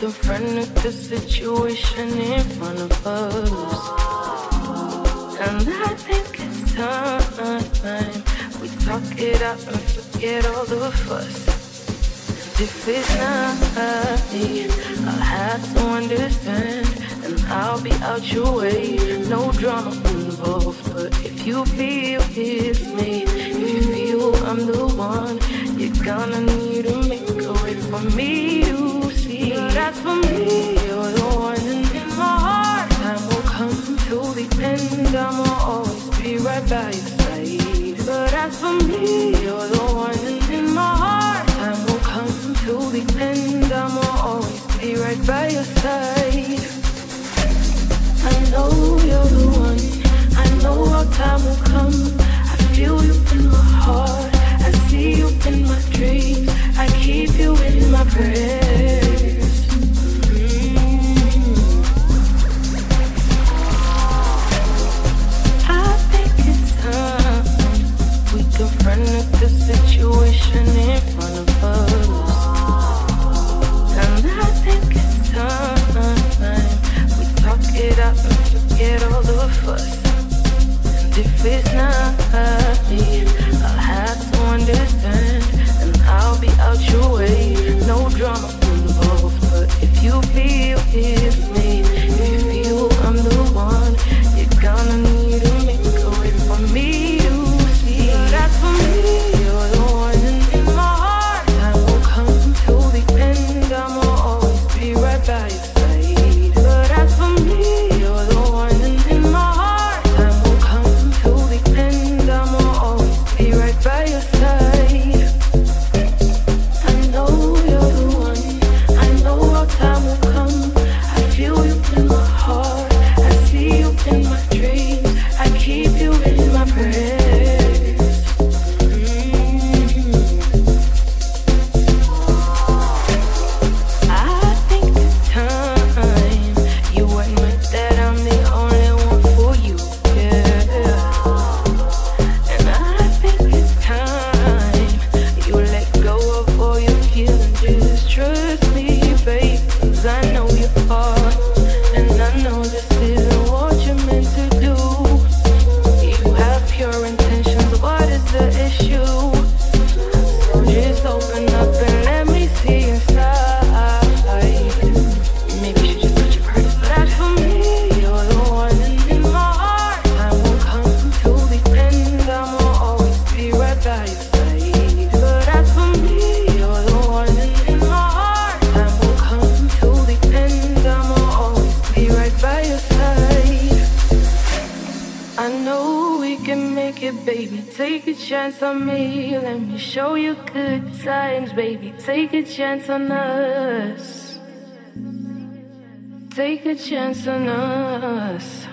confronted the situation in front of us, and I think it's time we talk it out and forget all the fuss. If it's not me, I'll have to understand, and I'll be out your way. No drama involved, but if you feel it's me, if you feel I'm the one, you're gonna need to make a way for me to see. That's for me, you're the one, and in my heart, time will come to the end. I'ma always be right by your side. But that's for me, you're the one, and in my heart, time will come to the end. I'ma always be right by your side. I know you're the one. I know our time will come. I feel you in my heart. I see you in my dreams. I keep you in my prayers. I think it's time we confronted the situation in front of us, and I think it's time we talk it out and forget all the fuss. And if it's not me, I'll have to understand, and I'll be out your way. No drama involved, but if you feel it's me, if you feel I'm the one, you're gonna need to make a way for me to see. That's for me, you're the one, and in my heart, time will come to the end. I'ma always be right by your side. But that's for me, you're the one, and in my heart, time will come to the end. I'ma always be right by your side. I know you're the one. I know our time will come. I feel you in my heart. I see you in my dreams. I keep you in my prayers. I think it's time you admit that I'm the only one for you, yeah. And I think it's time you let go of all your feelings. Just trust me, babe, 'cause I know your heart, and I know this isn't what you're meant to do. You have pure intentions, what is the issue? So just open up and let me see inside. Maybe you should just touch your purse. That's for me, you're the one, and in my heart, time will come to the end. I'ma always be right by your side. But that's for me, you're the one, and in my heart, time will come to the end. I'ma always be right by your side. I know we can make it, baby. Take a chance on me. Let me show you good times, baby. Take a chance on us. Take a chance on us.